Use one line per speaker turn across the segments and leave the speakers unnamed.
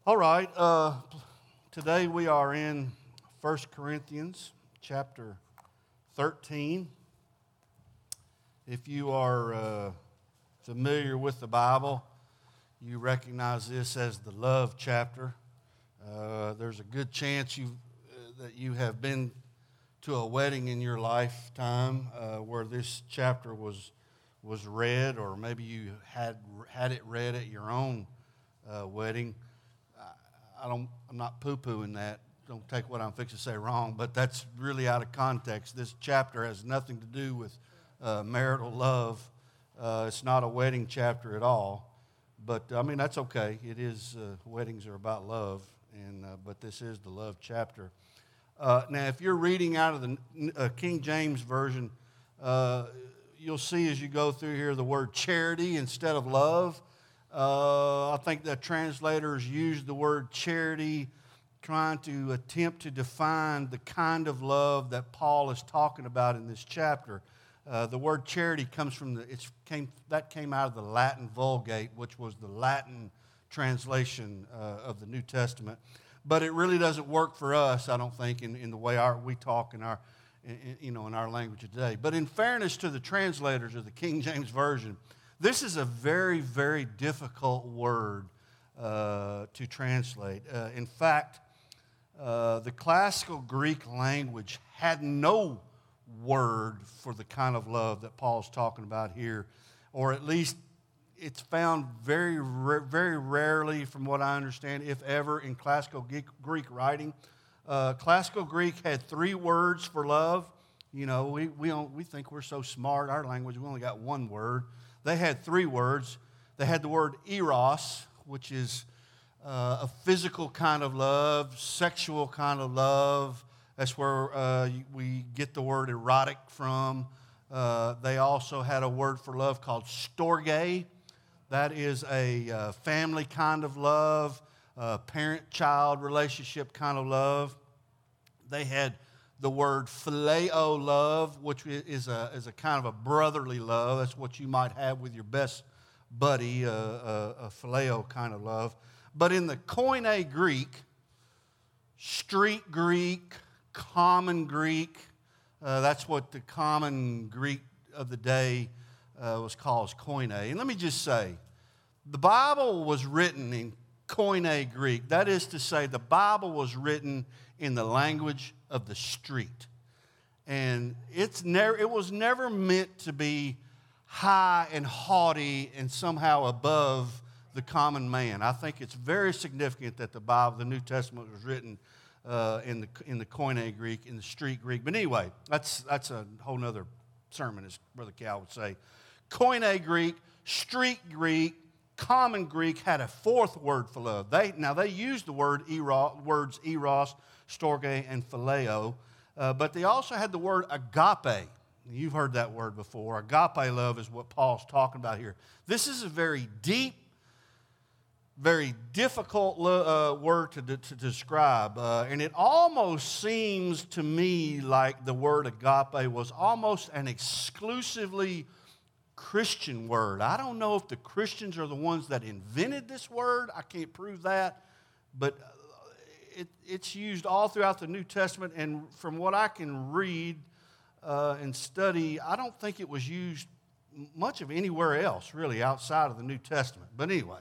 All right, today we are in 1 Corinthians chapter 13. If you are familiar with the Bible, you recognize this as the love chapter. There's a good chance that you have been to a wedding in your lifetime where this chapter was read, or maybe you had it read at your own wedding. I'm not poo-pooing that. Don't take what I'm fixing to say wrong, but that's really out of context. This chapter has nothing to do with marital love. It's not a wedding chapter at all. But, that's okay. It is, weddings are about love, but this is the love chapter. Now, if you're reading out of the King James Version, you'll see as you go through here the word charity instead of love. I think the translators use the word charity trying to attempt to define the kind of love that Paul is talking about in this chapter. The word charity comes from that came out of the Latin Vulgate, which was the Latin translation of the New Testament. But it really doesn't work for us, I don't think, in the way we talk in our language today. But in fairness to the translators of the King James Version, this is a very, very difficult word to translate. In fact, the classical Greek language had no word for the kind of love that Paul's talking about here, or at least it's found very, very rarely, from what I understand, if ever, in classical Greek writing. Classical Greek had 3 words for love. You know, we think we're so smart, our language, we only got 1 word. They had 3 words. They had the word eros, which is a physical kind of love, sexual kind of love. That's where we get the word erotic from. They also had a word for love called storge. That is a family kind of love, parent-child relationship kind of love. They had the word phileo love, which is a kind of a brotherly love. That's what you might have with your best buddy, a phileo kind of love. But in the Koine Greek, street Greek, common Greek, that's what the common Greek of the day was called, as Koine. And let me just say, the Bible was written in Koine Greek. That is to say, the Bible was written in the language of the street. And it was never meant to be high and haughty and somehow above the common man. I think it's very significant that the Bible, the New Testament, was written in the Koine Greek, in the street Greek. But anyway, that's a whole other sermon, as Brother Cal would say. Koine Greek, street Greek, common Greek had a 4th word for love. They used the words eros, storge, and phileo, but they also had the word agape. You've heard that word before. Agape love is what Paul's talking about here. This is a very deep, very difficult word to describe, and it almost seems to me like the word agape was almost an exclusively Christian word. I don't know if the Christians are the ones that invented this word. I can't prove that, but it's used all throughout the New Testament, and from what I can read and study, I don't think it was used much of anywhere else, really, outside of the New Testament. But anyway,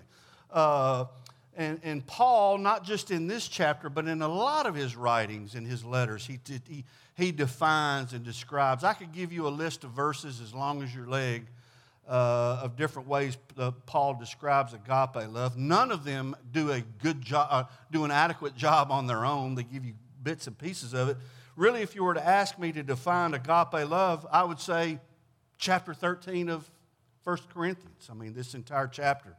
and Paul, not just in this chapter, but in a lot of his writings and his letters, he defines and describes. I could give you a list of verses as long as your leg of different ways Paul describes agape love. None of them do a good job, do an adequate job on their own. They give you bits and pieces of it. Really, if you were to ask me to define agape love, I would say chapter 13 of 1 Corinthians. This entire chapter.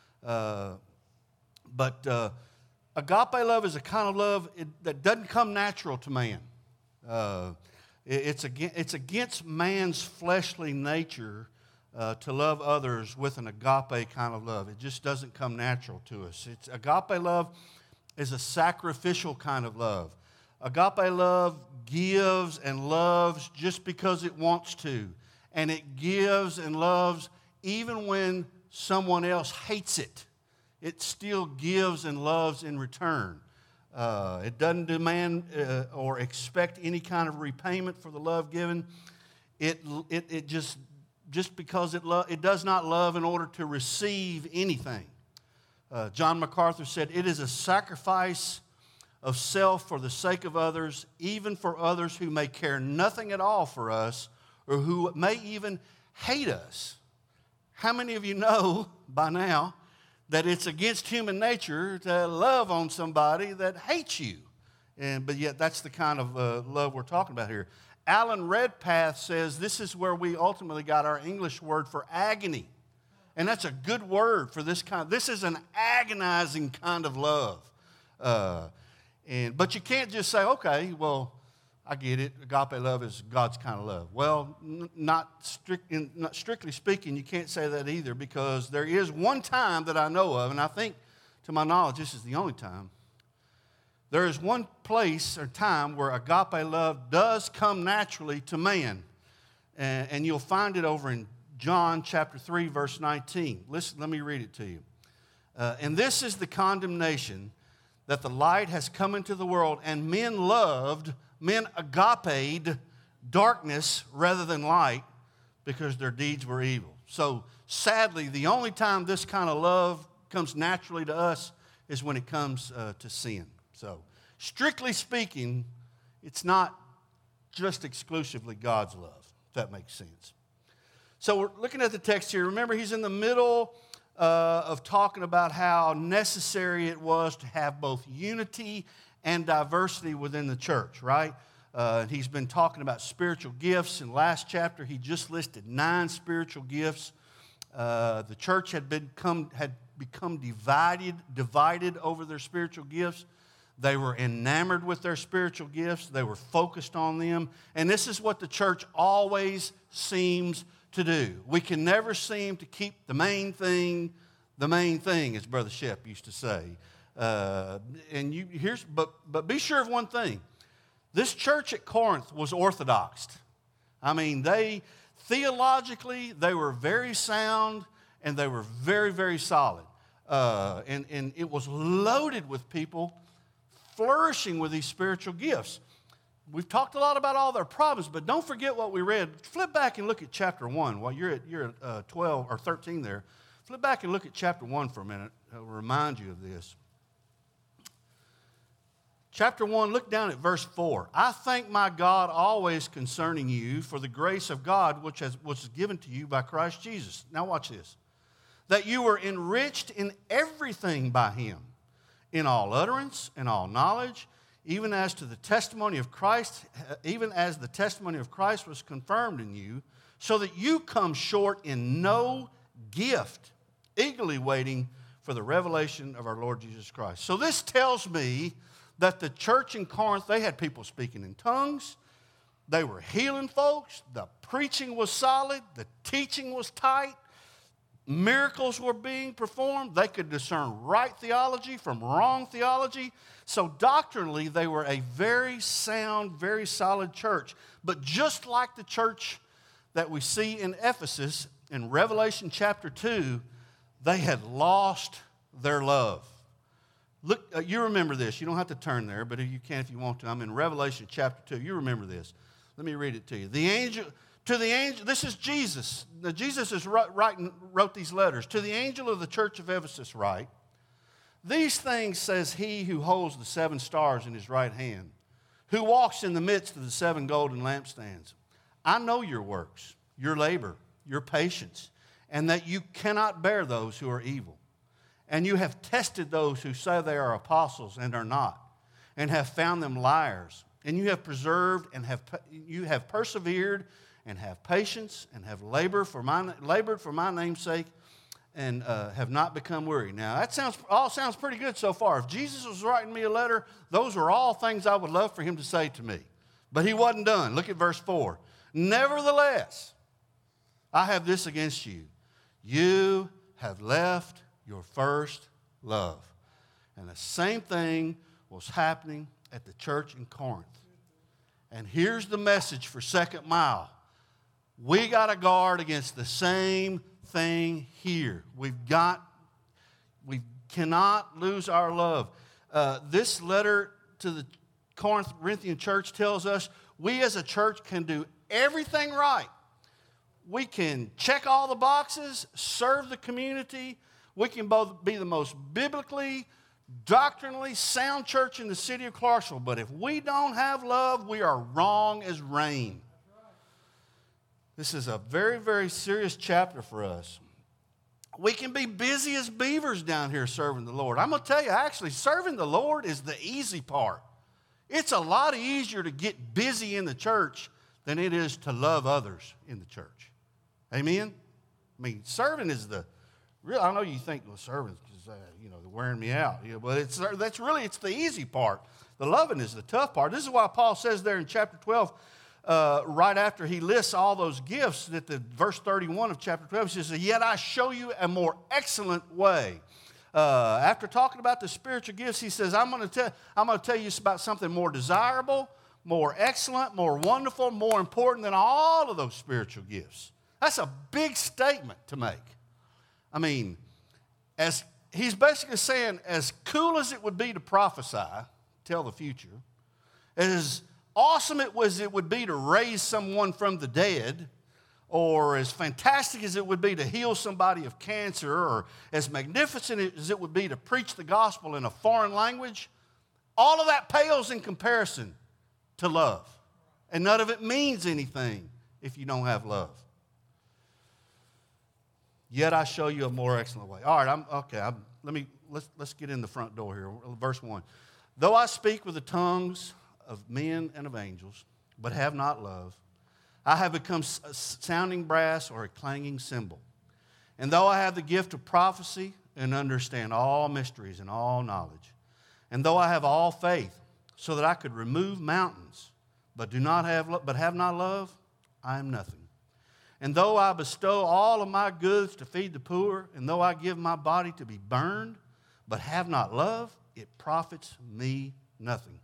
But agape love is a kind of love that doesn't come natural to man. It's against man's fleshly nature to love others with an agape kind of love. It just doesn't come natural to us. Agape love is a sacrificial kind of love. Agape love gives and loves just because it wants to. And it gives and loves even when someone else hates it. it still gives and loves in return. It doesn't demand or expect any kind of repayment for the love given. It just because it does not love in order to receive anything. John MacArthur said, "It is a sacrifice of self for the sake of others, even for others who may care nothing at all for us or who may even hate us." How many of you know by now that it's against human nature to love on somebody that hates you? But yet that's the kind of love we're talking about here. Alan Redpath says this is where we ultimately got our English word for agony. And that's a good word for this kind. This is an agonizing kind of love. But you can't just say, okay, well, I get it. Agape love is God's kind of love. Well, not strictly speaking, you can't say that either, because there is one time that I know of, and I think, to my knowledge, this is the only time. There is one place or time where agape love does come naturally to man. And you'll find it over in John chapter 3, verse 19. Listen, let me read it to you. "And this is the condemnation, that the light has come into the world, and men agape'd darkness rather than light, because their deeds were evil." So sadly, the only time this kind of love comes naturally to us is when it comes to sin. So strictly speaking, it's not just exclusively God's love, if that makes sense. So we're looking at the text here. Remember, he's in the middle of talking about how necessary it was to have both unity and diversity within the church, right? He's been talking about spiritual gifts. In last chapter, he just listed 9 spiritual gifts. The church had become divided over their spiritual gifts. They were enamored with their spiritual gifts. They were focused on them. And this is what the church always seems to do. We can never seem to keep the main thing, as Brother Shep used to say. But be sure of one thing. This church at Corinth was orthodox. I mean, theologically, they were very sound, and they were very, very solid. And it was loaded with people flourishing with these spiritual gifts. We've talked a lot about all their problems, but don't forget what we read. Flip back and look at chapter 1 while you're at 12 or 13 there. Flip back and look at chapter 1 for a minute. I'll remind you of this. Chapter 1, look down at verse 4. "I thank my God always concerning you for the grace of God which was given to you by Christ Jesus." Now watch this. "That you were enriched in everything by him, in all utterance and all knowledge, even as the testimony of Christ was confirmed in you, so that you come short in no gift, eagerly waiting for the revelation of our Lord Jesus Christ." So this tells me that the church in Corinth, they had people speaking in tongues. They were healing folks. The preaching was solid. The teaching was tight. Miracles were being performed. They could discern right theology from wrong theology. So doctrinally, they were a very sound, very solid church. But just like the church that we see in Ephesus, in Revelation chapter 2, they had lost their love. Look, you remember this. You don't have to turn there, but you can if you want to. I'm in Revelation chapter 2. You remember this. Let me read it to you. To the angel, this is Jesus. Now, Jesus wrote these letters. "To the angel of the church of Ephesus write, these things says he who holds the 7 stars in his right hand, who walks in the midst of the 7 golden lampstands. I know your works, your labor, your patience, and that you cannot bear those who are evil. And you have tested those who say they are apostles and are not, and have found them liars. And you have preserved and you have persevered and have patience and have labored for my name's sake and have not become weary." Now, that all sounds pretty good so far. If Jesus was writing me a letter, those are all things I would love for him to say to me. But he wasn't done. Look at verse 4. "Nevertheless, I have this against you. You have left your first love." And the same thing was happening at the church in Corinth. And here's the message for Second Mile. We got to guard against the same thing here. We've got cannot lose our love. This letter to the Corinthian church tells us we as a church can do everything right. We can check all the boxes, serve the community. We can both be the most biblically, doctrinally sound church in the city of Clarksville. But if we don't have love, we are wrong as rain. This is a very, very serious chapter for us. We can be busy as beavers down here serving the Lord. I'm going to tell you, actually, serving the Lord is the easy part. It's a lot easier to get busy in the church than it is to love others in the church. Amen? I mean, serving is the real. I know you think, well, serving is, they're wearing me out. Yeah, but it's the easy part. The loving is the tough part. This is why Paul says there in chapter 12, right after he lists all those gifts, that the verse 31 of chapter 12 says, "Yet I show you a more excellent way." After talking about the spiritual gifts, he says, I'm going to tell you about something more desirable, more excellent, more wonderful, more important than all of those spiritual gifts. That's a big statement to make. I mean, as he's basically saying, as cool as it would be to prophesy, tell the future, as awesome it would be to raise someone from the dead, or as fantastic as it would be to heal somebody of cancer, or as magnificent as it would be to preach the gospel in a foreign language, all of that pales in comparison to love. And none of it means anything if you don't have love. Yet I show you a more excellent way. All right, let's get in the front door here. Verse 1. Though I speak with the tongues of men and of angels, but have not love, I have become a sounding brass or a clanging cymbal. And though I have the gift of prophecy and understand all mysteries and all knowledge, and though I have all faith, so that I could remove mountains, but have not love, I am nothing. And though I bestow all of my goods to feed the poor, and though I give my body to be burned, but have not love, it profits me nothing.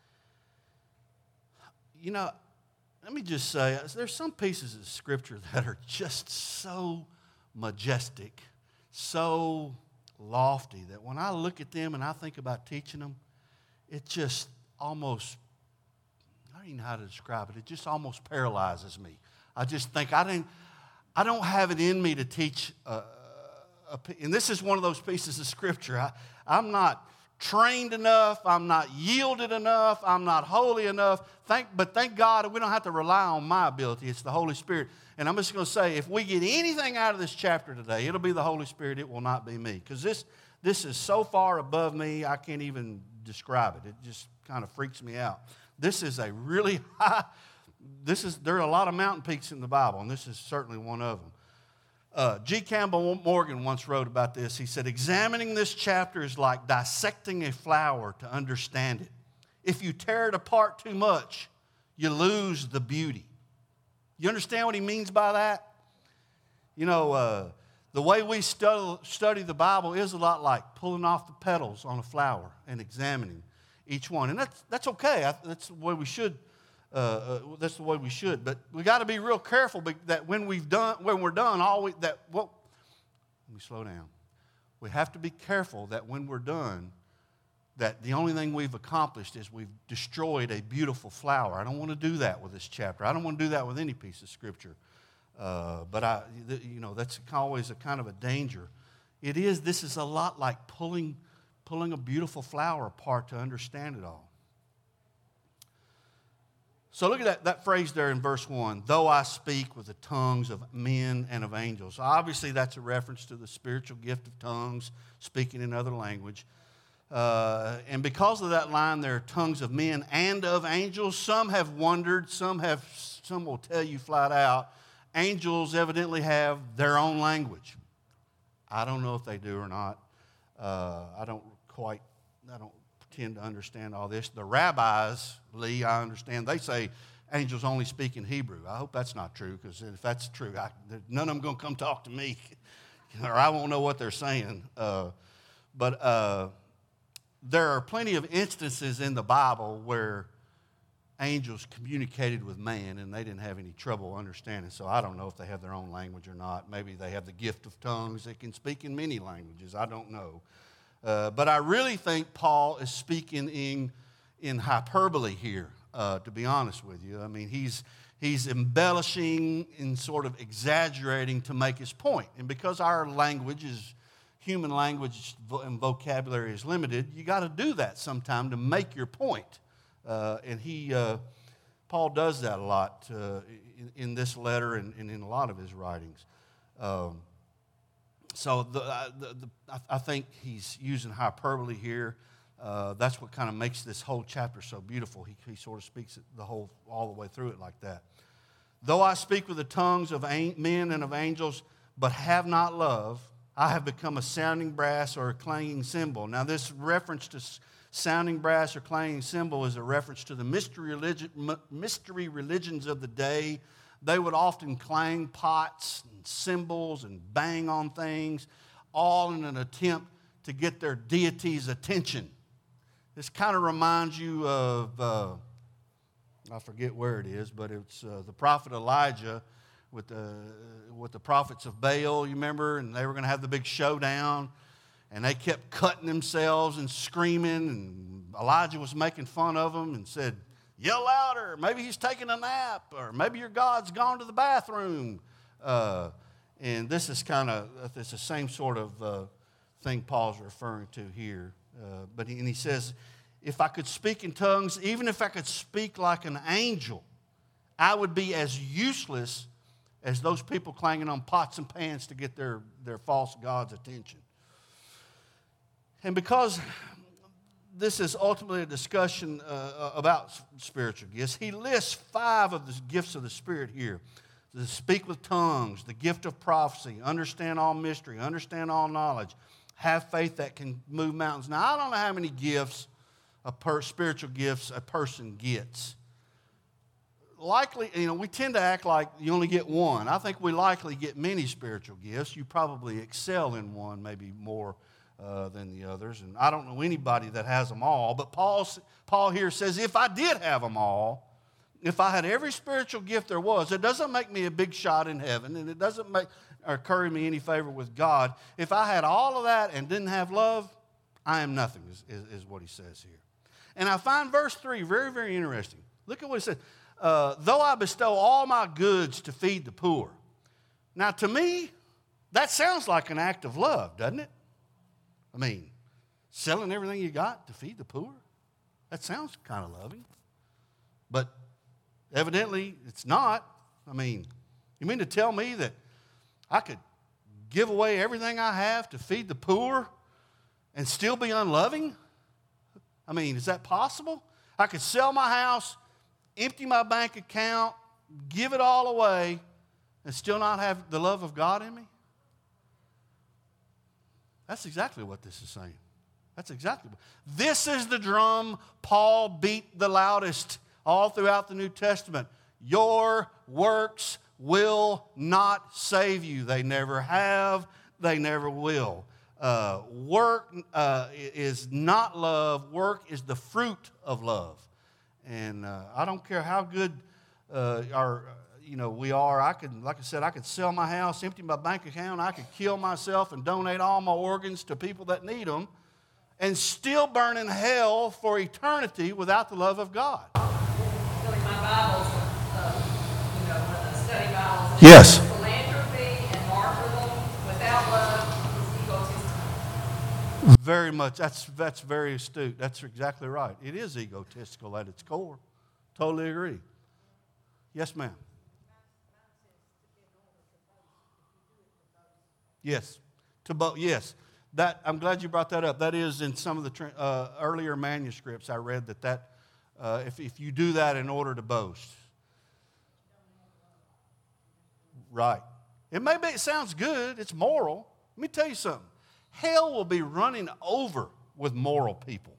You know, let me just say, there's some pieces of Scripture that are just so majestic, so lofty, that when I look at them and I think about teaching them, it just almost, I don't even know how to describe it, it just almost paralyzes me. I just think I don't have it in me to teach, and this is one of those pieces of Scripture. I'm not trained enough, I'm not yielded enough, I'm not holy enough. But thank God we don't have to rely on my ability. It's the Holy Spirit. And I'm just going to say, if we get anything out of this chapter today, it'll be the Holy Spirit. It will not be me. Because this is so far above me, I can't even describe it. It just kind of freaks me out. This is a really high... there are a lot of mountain peaks in the Bible, and this is certainly one of them. G. Campbell Morgan once wrote about this. He said, examining this chapter is like dissecting a flower to understand it. If you tear it apart too much, you lose the beauty. You understand what he means by that? You know, the way we study the Bible is a lot like pulling off the petals on a flower and examining each one. And that's okay. That's the way we should. That's the way we should, but we got to be real careful that when we're done, let me slow down. We have to be careful that when we're done, that the only thing we've accomplished is we've destroyed a beautiful flower. I don't want to do that with this chapter. I don't want to do that with any piece of Scripture. But that's always a kind of a danger. This is a lot like pulling a beautiful flower apart to understand it all. So look at that phrase there in verse 1, though I speak with the tongues of men and of angels. Obviously, that's a reference to the spiritual gift of tongues, speaking in other language. And because of that line there, tongues of men and of angels, some have wondered, some will tell you flat out, angels evidently have their own language. I don't know if they do or not. I don't pretend to understand all this. The rabbis, Lee, I understand, they say angels only speak in Hebrew. I hope that's not true, because if that's true, none of them going to come talk to me, or I won't know what they're saying. But there are plenty of instances in the Bible where angels communicated with man, and they didn't have any trouble understanding. So I don't know if they have their own language or not. Maybe they have the gift of tongues. They can speak in many languages. I don't know. But I really think Paul is speaking in hyperbole here, to be honest with you. I mean, he's embellishing and sort of exaggerating to make his point. And because our language is, human language and vocabulary is limited, you got to do that sometime to make your point. And Paul does that a lot in this letter and in a lot of his writings. So I think he's using hyperbole here. That's what kind of makes this whole chapter so beautiful. He sort of speaks it all the way through it like that. Though I speak with the tongues of men and of angels, but have not love, I have become a sounding brass or a clanging cymbal. Now, this reference to sounding brass or clanging cymbal is a reference to the mystery religions of the day. They would often clang pots and cymbals and bang on things, all in an attempt to get their deity's attention. This kind of reminds you of, I forget where it is, but it's the prophet Elijah with the prophets of Baal, you remember? And they were going to have the big showdown, and they kept cutting themselves and screaming, and Elijah was making fun of them and said, "Yell louder, maybe he's taking a nap, or maybe your God's gone to the bathroom." And this is it's the same sort of thing Paul's referring to here. But he says, if I could speak in tongues, even if I could speak like an angel, I would be as useless as those people clanging on pots and pans to get their false god's attention. And because this is ultimately a discussion about spiritual gifts, he lists 5 of the gifts of the Spirit here. To speak with tongues, the gift of prophecy, understand all mystery, understand all knowledge, have faith that can move mountains. Now, I don't know how many gifts, spiritual gifts, a person gets. Likely, we tend to act like you only get one. I think we likely get many spiritual gifts. You probably excel in one, maybe more than the others. And I don't know anybody that has them all. But Paul here says, if I did have them all, if I had every spiritual gift there was, it doesn't make me a big shot in heaven, and it doesn't curry me any favor with God. If I had all of that and didn't have love, I am nothing, is what he says here. And I find verse 3 very, very interesting. Look at what he says. Though I bestow all my goods to feed the poor. Now, to me, that sounds like an act of love, doesn't it? I mean, selling everything you got to feed the poor? That sounds kind of loving. But evidently, it's not. I mean, you mean to tell me that I could give away everything I have to feed the poor and still be unloving? I mean, is that possible? I could sell my house, empty my bank account, give it all away, and still not have the love of God in me? That's exactly what this is saying. That's exactly what. This is the drum Paul beat the loudest all throughout the New Testament. Your works will not save you. They never have. They never will. Work is not love. Work is the fruit of love. And I don't care how good we are. I could sell my house, empty my bank account. I could kill myself and donate all my organs to people that need them, and still burn in hell for eternity without the love of God.
My Bibles, study Bibles.
Yes.
Philanthropy and martyrdom without love is egotistical.
Very much. That's very astute. That's exactly right. It is egotistical at its core. Totally agree. Yes, ma'am. Yes. Yes. I'm glad you brought that up. That is in some of the earlier manuscripts I read that if you do that in order to boast. Right. It sounds good. It's moral. Let me tell you something. Hell will be running over with moral people.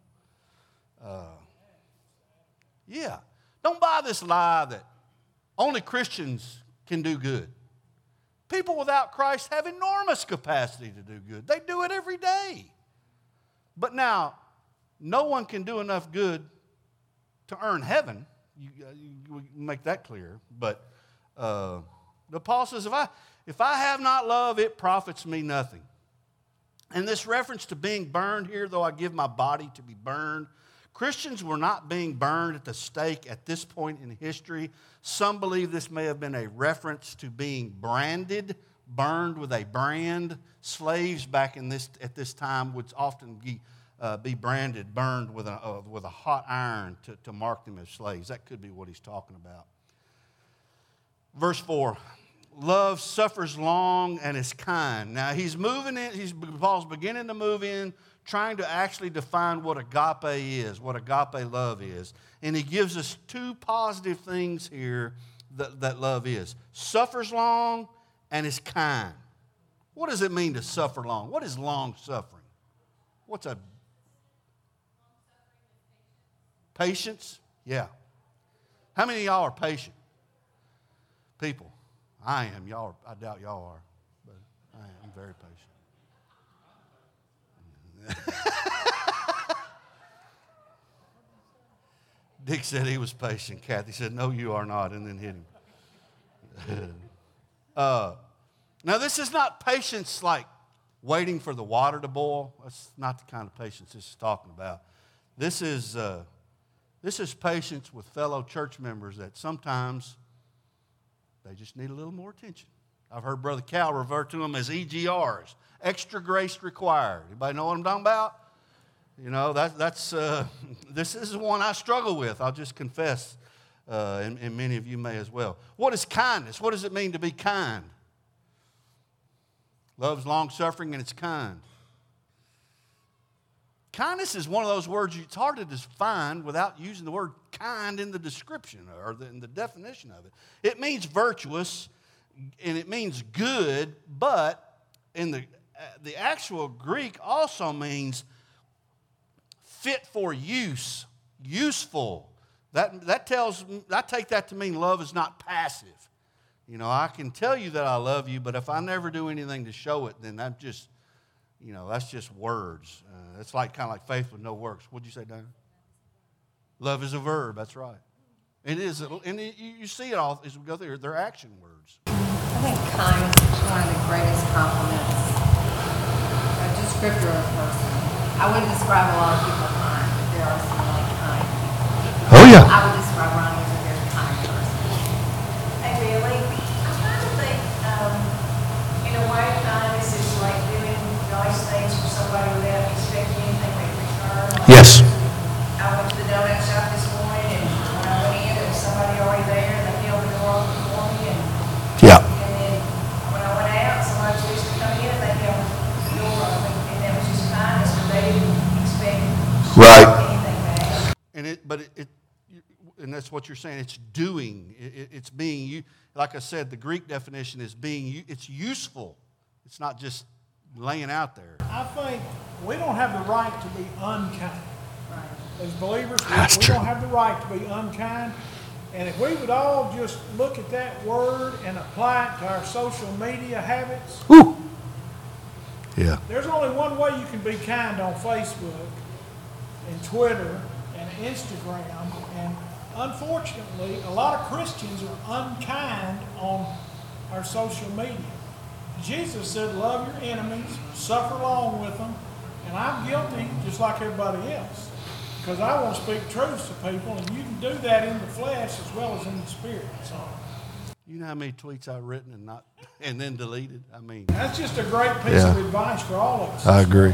Yeah. Don't buy this lie that only Christians can do good. People without Christ have enormous capacity to do good. They do it every day. But now, no one can do enough good to earn heaven. You make that clear. But Paul says, if I have not love, it profits me nothing. And this reference to being burned here, though I give my body to be burned, Christians were not being burned at the stake at this point in history. Some believe this may have been a reference to being branded, burned with a brand. Slaves back at this time would often be branded, burned with a hot iron to mark them as slaves. That could be what he's talking about. Verse 4, love suffers long and is kind. Now Paul's beginning to move in, trying to actually define what agape is, what agape love is. And he gives us two positive things here that love is. Suffers long and is kind. What does it mean to suffer long? What is long suffering? What's a patience? Yeah. How many of y'all are patient people? I am. I doubt y'all are, but I'm very patient. Dick said he was patient. Kathy said, no, you are not, and then hit him. Now, this is not patience like waiting for the water to boil. That's not the kind of patience this is talking about. This is patience with fellow church members that sometimes they just need a little more attention. I've heard Brother Cal refer to them as EGRs, extra grace required. Anybody know what I'm talking about? You know, this is one I struggle with. I'll just confess, and many of you may as well. What is kindness? What does it mean to be kind? Love's long-suffering and it's kind. Kindness is one of those words it's hard to define without using the word kind in the description or in the definition of it. It means virtuous and it means good, but in the actual Greek also means fit for use, useful. That tells I take that to mean love is not passive. You know, I can tell you that I love you, but if I never do anything to show it, then I'm just, you know, that's just words. It's kind of like faith with no works. What'd you say, Diana? Love is a verb. That's right. It is, and you see it all as we go through. They're action words.
I think kindness is one of the greatest compliments a descriptor of a person. I wouldn't describe a lot of people kind, but there are some really kind people.
Oh, yeah.
I would describe Ronnie as a very kind person.
Hey, Billy, I'm trying to think, in a way, kindness is like doing nice things for somebody without expecting anything in return.
Yes.
I went to the donut shop this morning, and when I went in, there was somebody already there, and they held the door open for me, and
Yeah.
then when I went out, somebody was just coming in, and they held the door open, and that was just kindness, but they didn't expect
Right.
anything back.
And that's what you're saying. It's doing. It's being. Like I said, the Greek definition is being. It's useful. It's not just laying out there.
I think we don't have the right to be unkind. As believers,
That's
we
true.
don't have the right to be unkind. And if we would all just look at that word and apply it to our social media habits,
Woo. Yeah.
there's only one way you can be kind on Facebook and Twitter and Instagram. And unfortunately, a lot of Christians are unkind on our social media. Jesus said, love your enemies, suffer long with them, and I'm guilty just like everybody else. Because I want to speak truth to people, and you can do that in the flesh as well as in the spirit. So
You know how many tweets I've written and then deleted? I mean,
that's just a great piece of advice for all of us.
I agree.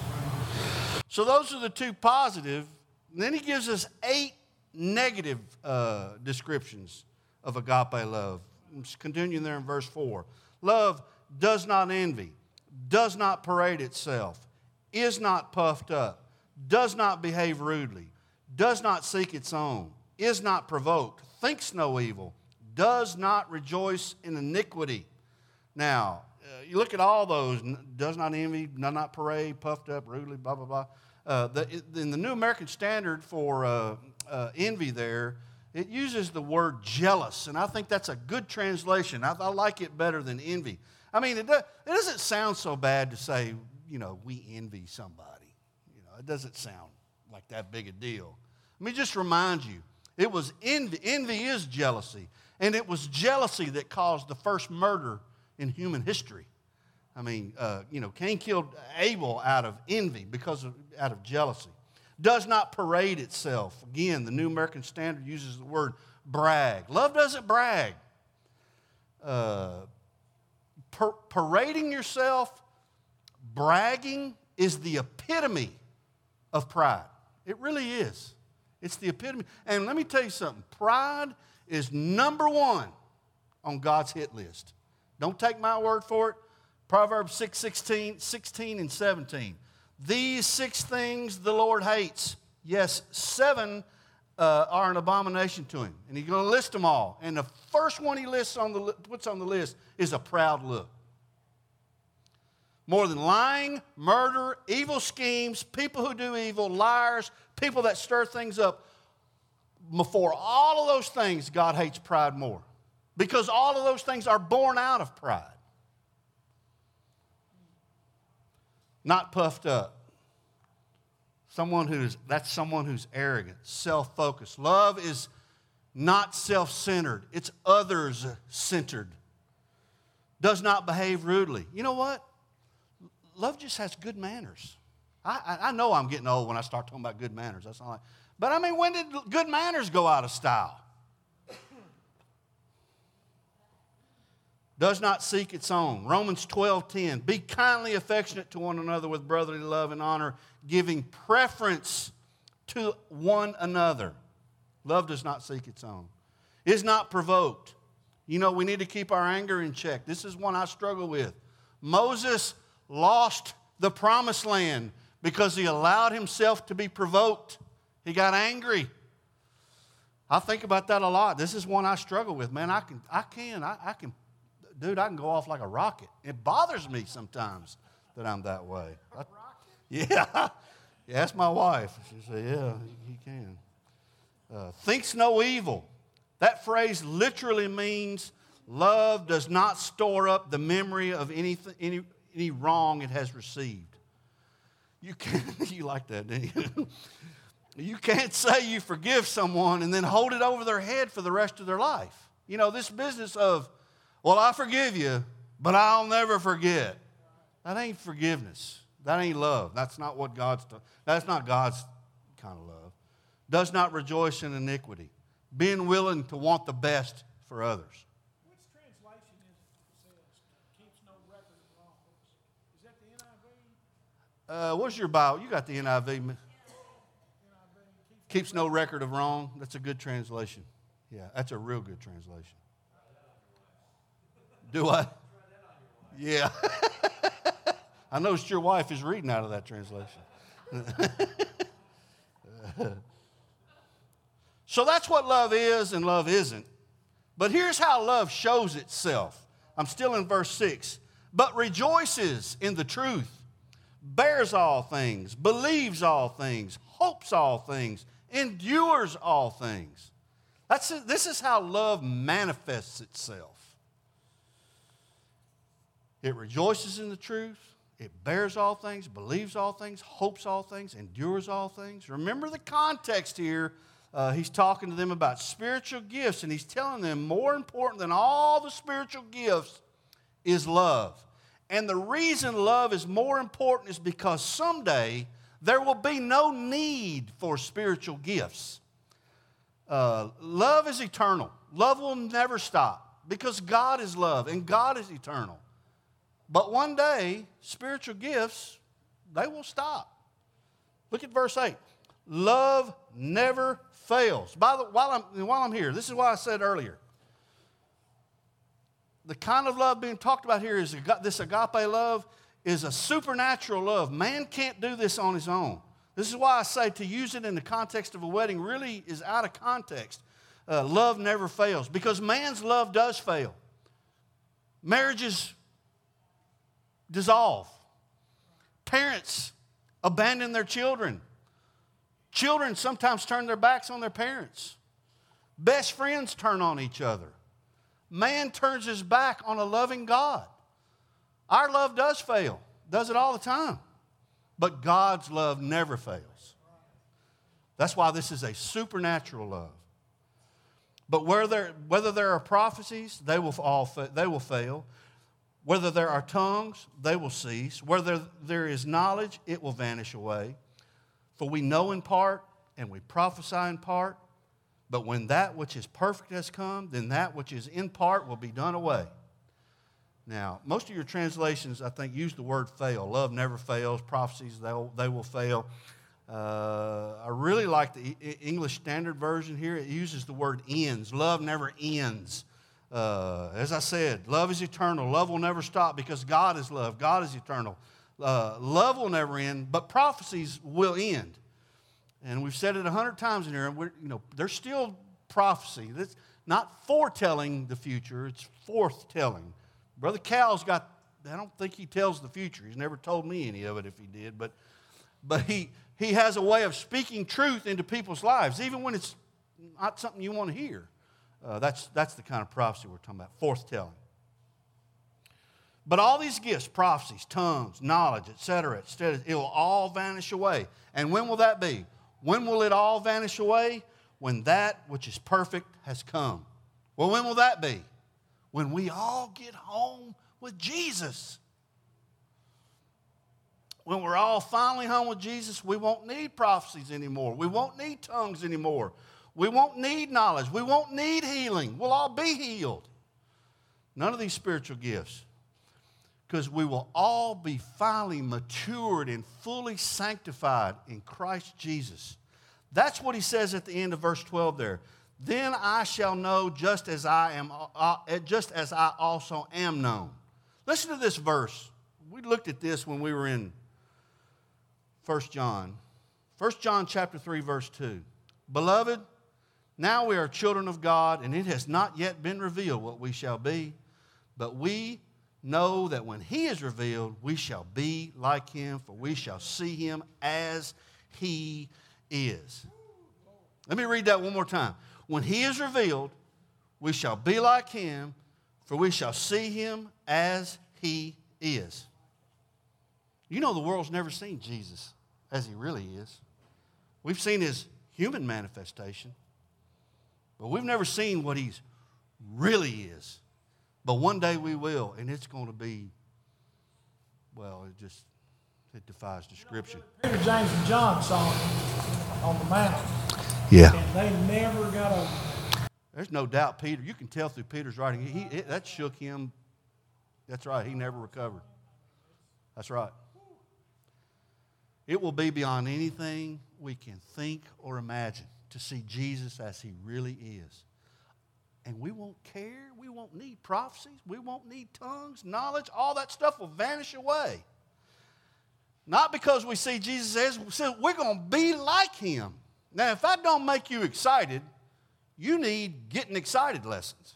So those are the two positive. And then he gives us 8 negative descriptions of agape love. Just continuing there in verse 4. Love does not envy, does not parade itself, is not puffed up, does not behave rudely, does not seek its own, is not provoked, thinks no evil, does not rejoice in iniquity. Now, you look at all those, does not envy, does not parade, puffed up, rudely, blah, blah, blah. In the New American Standard for envy there, it uses the word jealous, and I think that's a good translation. I like it better than envy. I mean, it doesn't sound so bad to say, you know, we envy somebody. You know, it doesn't sound like that big a deal. Let me just remind you, it was envy. Envy is jealousy, and it was jealousy that caused the first murder in human history. Cain killed Abel out of envy, out of jealousy. Does not parade itself. Again, the New American Standard uses the word brag. Love doesn't brag. Parading yourself, bragging is the epitome of pride. It really is. It's the epitome. And let me tell you something. Pride is number one on God's hit list. Don't take my word for it. Proverbs 16 and 17. These 6 things the Lord hates. Yes, 7 are an abomination to him. And he's going to list them all. And the first one he puts on the list is a proud look. More than lying, murder, evil schemes, people who do evil, liars, people that stir things up. Before all of those things, God hates pride more. Because all of those things are born out of pride. Not puffed up. That's someone who's arrogant, self-focused. Love is not self-centered. It's others-centered. Does not behave rudely. You know what? Love just has good manners. I know I'm getting old when I start talking about good manners. That's not like, but I mean, when did good manners go out of style? Does not seek its own. Romans 12:10. Be kindly affectionate to one another with brotherly love and honor, giving preference to one another. Love does not seek its own. Is not provoked. You know, we need to keep our anger in check. This is one I struggle with. Moses lost the promised land because he allowed himself to be provoked. He got angry. I think about that a lot. This is one I struggle with. Man, I can, dude, I can go off like a rocket. It bothers me sometimes that I'm that way. Yeah. Ask my wife. She said, yeah, he can. Thinks no evil. That phrase literally means love does not store up the memory of any wrong it has received. You like that, didn't you? You can't say you forgive someone and then hold it over their head for the rest of their life. You know, this business of, well, I forgive you, but I'll never forget. That ain't forgiveness. That ain't love. That's not what that's not God's kind of love. Does not rejoice in iniquity. Being willing to want the best for others.
Which translation is it says, keeps no record of wrongs? Is that the NIV?
What's your Bible? You got the NIV. Keeps no record of wrong. That's a good translation. Yeah, that's a real good translation. Do I? Yeah. I noticed your wife is reading out of that translation. So that's what love is and love isn't. But here's how love shows itself. I'm still in verse 6. But rejoices in the truth, bears all things, believes all things, hopes all things, endures all things. This is how love manifests itself. It rejoices in the truth. It bears all things, believes all things, hopes all things, endures all things. Remember the context here. He's talking to them about spiritual gifts, and he's telling them more important than all the spiritual gifts is love. And the reason love is more important is because someday there will be no need for spiritual gifts. Love is eternal. Love will never stop because God is love and God is eternal. But one day, spiritual gifts, they will stop. Look at verse 8. Love never fails. While I'm here, this is what I said earlier. The kind of love being talked about here is this agape love is a supernatural love. Man can't do this on his own. This is why I say to use it in the context of a wedding really is out of context. Love never fails because man's love does fail. Marriages dissolve. Parents abandon their children. Children sometimes turn their backs on their parents. Best friends turn on each other. Man turns his back on a loving God. Our love does fail, does it all the time. But God's love never fails. That's why this is a supernatural love. But whether there are prophecies, they will fail. Whether there are tongues, they will cease. Whether there is knowledge, it will vanish away. For we know in part, and we prophesy in part. But when that which is perfect has come, then that which is in part will be done away. Now, most of your translations, I think, use the word fail. Love never fails. Prophecies, they will fail. I really like the English Standard Version here. It uses the word ends. Love never ends. As I said, love is eternal. Love will never stop because God is love. God is eternal. Love will never end, but prophecies will end. And we've said it 100 times in here. And there's still prophecy. That's not foretelling the future. It's forthtelling. Brother Cal's I don't think he tells the future. He's never told me any of it if he did. But he has a way of speaking truth into people's lives, even when it's not something you want to hear. That's the kind of prophecy we're talking about, forthtelling. But all these gifts, prophecies, tongues, knowledge, etc., it will all vanish away. And when will that be? When will it all vanish away? When that which is perfect has come. Well, when will that be? When we all get home with Jesus. When we're all finally home with Jesus, we won't need prophecies anymore. We won't need tongues anymore. We won't need knowledge. We won't need healing. We'll all be healed. None of these spiritual gifts. Because we will all be finally matured and fully sanctified in Christ Jesus. That's what he says at the end of verse 12 there. Then I shall know just as I also am known. Listen to this verse. We looked at this when we were in 1 John. 1 John chapter 3, verse 2. Beloved, now we are children of God, and it has not yet been revealed what we shall be. But we know that when he is revealed, we shall be like him, for we shall see him as he is. Let me read that one more time. When he is revealed, we shall be like him, for we shall see him as he is. You know the world's never seen Jesus as he really is. We've seen his human manifestation, but we've never seen what he really is. But one day we will, and it's going to be, well, it defies description.
Peter, James, and John saw him on the mountain.
Yeah.
And they never got a...
There's no doubt Peter, you can tell through Peter's writing, that shook him. That's right, he never recovered. That's right. It will be beyond anything we can think or imagine to see Jesus as he really is. And we won't care. We won't need prophecies. We won't need tongues, knowledge. All that stuff will vanish away. Not because we see Jesus as, we're going to be like him. Now, if that don't make you excited, you need getting excited lessons.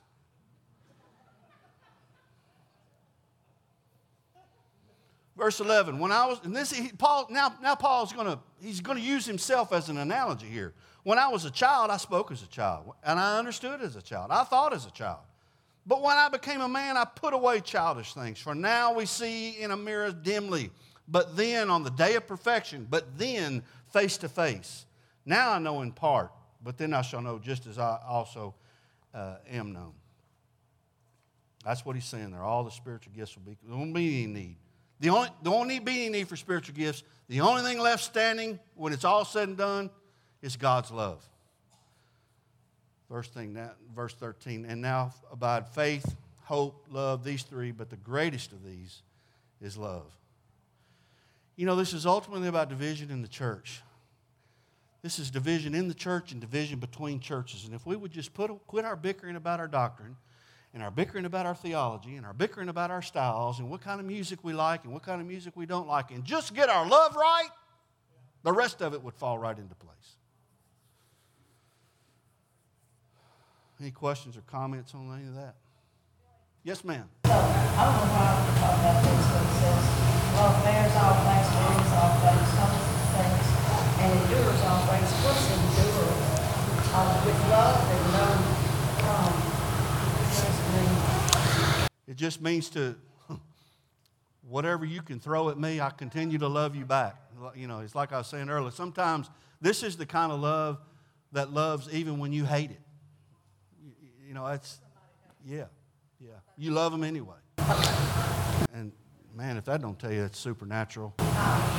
Verse 11. When I was, and this Paul now Paul's going to use himself as an analogy here. When I was a child, I spoke as a child, and I understood as a child. I thought as a child. But when I became a man, I put away childish things. For now we see in a mirror dimly, but then on the day of perfection, but then face to face. Now I know in part, but then I shall know just as I also am known. That's what he's saying there. All the spiritual gifts will be. There won't be any need. There won't be any need for spiritual gifts. The only thing left standing when it's all said and done is God's love. Verse 13, and now abide faith, hope, love, these three, but the greatest of these is love. You know, this is ultimately about division in the church. This is division in the church and division between churches. And if we would just quit our bickering about our doctrine and our bickering about our theology and our bickering about our styles and what kind of music we like and what kind of music we don't like and just get our love right, the rest of it would fall right into place. Any questions or comments on any of that? Yes, ma'am.
So, I don't know why we're talking about this, but it says, love bears all things, believes all things, hopes things, and endures all things. What's endure? With love and no,
it just means to, whatever you can throw at me, I continue to love you back. You know, it's like I was saying earlier. Sometimes this is the kind of love that loves even when you hate it. You know, yeah. You love them anyway. And man, if that don't tell you it's supernatural.
I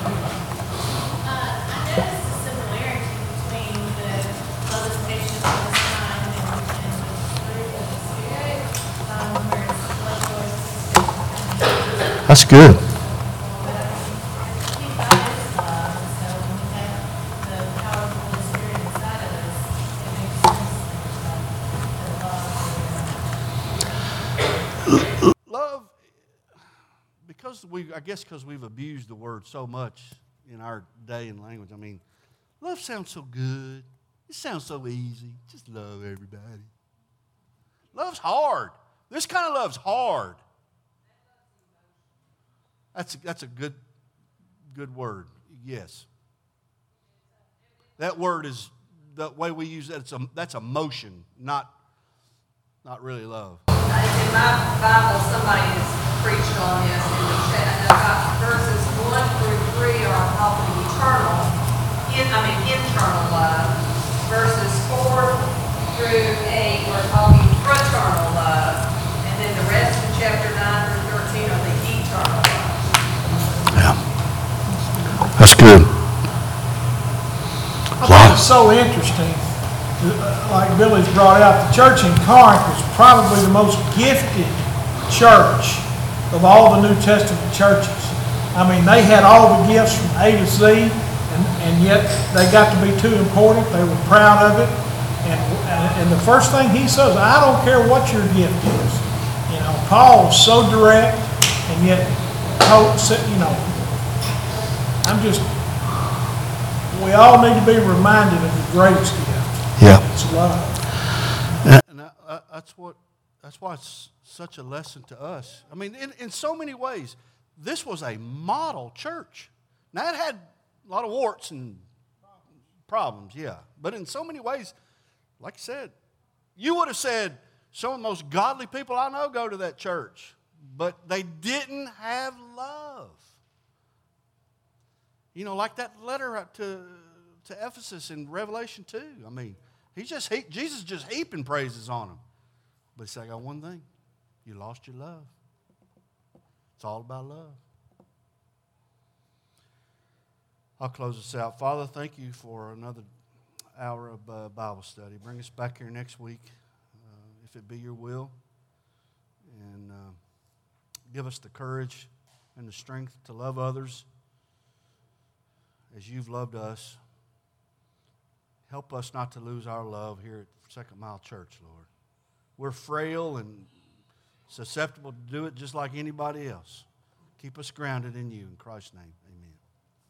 noticed a similarity between the love is patient, love is kind, and the fruit of the Spirit, where it's love, joy, peace,
That's good.
but He God is love, and so when we have the power of the Holy Spirit inside of us, it makes sense that
Love, because we've abused the word so much in our day and language. I mean, love sounds so good. It sounds so easy. Just love everybody. Love's hard. This kind of love's hard. That's a good word. Yes. That word is the way we use that. That's emotion, not really love.
In my Bible, somebody has preached on this, and about verses 1 through 3 are called the internal love. Verses 4 through 8 are called the fraternal love. And then the rest of chapter 9 through 13 are the eternal love.
Yeah. That's good.
I think it's so interesting. Like Billy's brought out, the church in Corinth was probably the most gifted church of all the New Testament churches. I mean, they had all the gifts from A to Z, and yet they got to be too important. They were proud of it. And the first thing he says, I don't care what your gift is. You know, Paul was so direct, and yet, we all need to be reminded of the greatest gift.
Yeah.
It's love.
And that's why it's such a lesson to us. I mean, in so many ways, this was a model church. Now, it had a lot of warts and problems, yeah. But in so many ways, like I said, you would have said, some of the most godly people I know go to that church. But they didn't have love. You know, like that letter to Ephesus in Revelation 2. I mean, Jesus just heaping praises on them. But he said, I got one thing. You lost your love. It's all about love. I'll close this out. Father, thank you for another hour of Bible study. Bring us back here next week, if it be your will. And give us the courage and the strength to love others as you've loved us. Help us not to lose our love here at Second Mile Church, Lord. We're frail and susceptible to do it just like anybody else. Keep us grounded in you in Christ's name.